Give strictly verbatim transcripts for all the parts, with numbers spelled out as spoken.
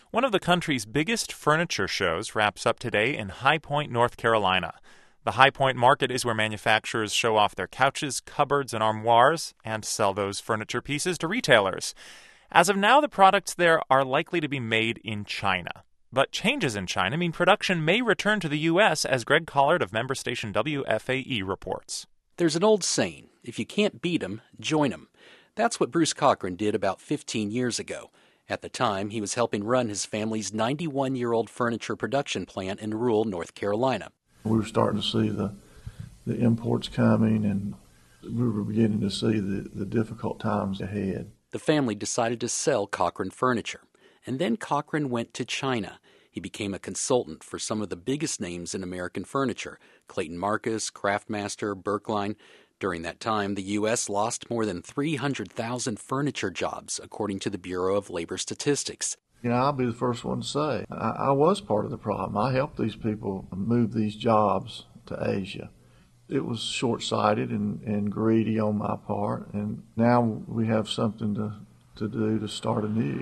One of the country's biggest furniture shows wraps up today in High Point, North Carolina. The High Point Market is where manufacturers show off their couches, cupboards, and armoires and sell those furniture pieces to retailers. As of now, the products there are likely to be made in China. But changes in China mean production may return to the U S, as Greg Collard of member station W F A E reports. There's an old saying, if you can't beat 'em, join 'em. That's what Bruce Cochran did about fifteen years ago. At the time, he was helping run his family's ninety-one-year-old furniture production plant in rural North Carolina. We were starting to see the the imports coming, and we were beginning to see the, the difficult times ahead. The family decided to sell Cochran furniture, and then Cochran went to China. He became a consultant for some of the biggest names in American furniture, Clayton Marcus, Craftmaster, Berkline. During that time, the U S lost more than three hundred thousand furniture jobs, according to the Bureau of Labor Statistics. You know, I'll be the first one to say, I, I was part of the problem. I helped these people move these jobs to Asia. It was short-sighted and, and greedy on my part, and now we have something to, to do to start anew.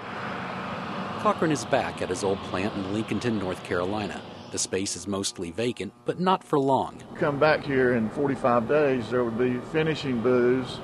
Cochran is back at his old plant in Lincolnton, North Carolina. The space is mostly vacant, but not for long. Come back here in forty-five days, there would be finishing booths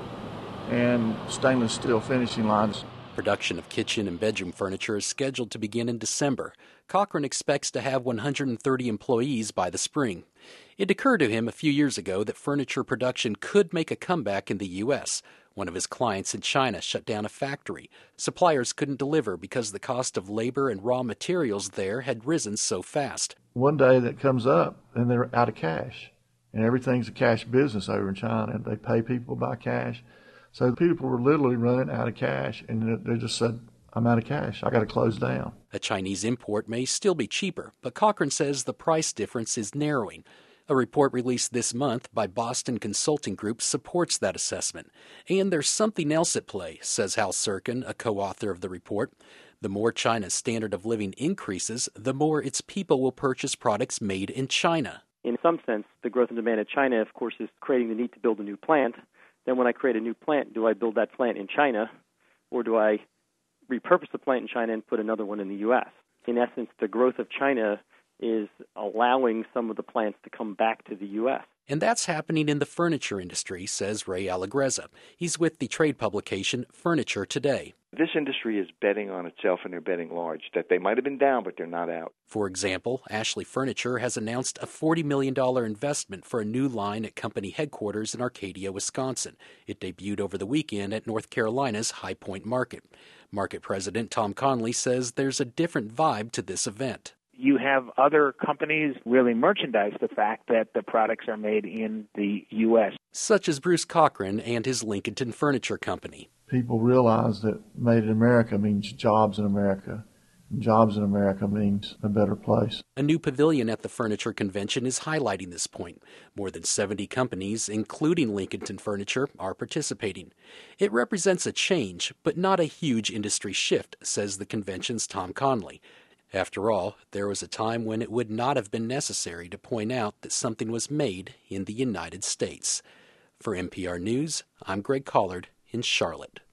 and stainless steel finishing lines. Production of kitchen and bedroom furniture is scheduled to begin in December. Cochran expects to have one hundred thirty employees by the spring. It occurred to him a few years ago that furniture production could make a comeback in the U S. One of his clients in China shut down a factory. Suppliers couldn't deliver because the cost of labor and raw materials there had risen so fast. One day that comes up and they're out of cash. And everything's a cash business over in China. They pay people by cash. So people were literally running out of cash, and they just said, I'm out of cash. I got to close down. A Chinese import may still be cheaper, but Cochran says the price difference is narrowing. A report released this month by Boston Consulting Group supports that assessment. And there's something else at play, says Hal Sirkin, a co-author of the report. The more China's standard of living increases, the more its people will purchase products made in China. In some sense, the growth in demand in China, of course, is creating the need to build a new plant. Then when I create a new plant, do I build that plant in China, or do I repurpose the plant in China and put another one in the U S? In essence, the growth of China is allowing some of the plants to come back to the U S. And that's happening in the furniture industry, says Ray Allegrezza. He's with the trade publication Furniture Today. This industry is betting on itself, and they're betting large, that they might have been down, but they're not out. For example, Ashley Furniture has announced a forty million dollars investment for a new line at company headquarters in Arcadia, Wisconsin. It debuted over the weekend at North Carolina's High Point Market. Market President Tom Conley says there's a different vibe to this event. You have other companies really merchandise the fact that the products are made in the U S. Such as Bruce Cochran and his Lincolnton Furniture Company. People realize that made in America means jobs in America. And jobs in America means a better place. A new pavilion at the Furniture Convention is highlighting this point. More than seventy companies, including Lincolnton Furniture, are participating. It represents a change, but not a huge industry shift, says the convention's Tom Conley. After all, there was a time when it would not have been necessary to point out that something was made in the United States. For N P R News, I'm Greg Collard in Charlotte.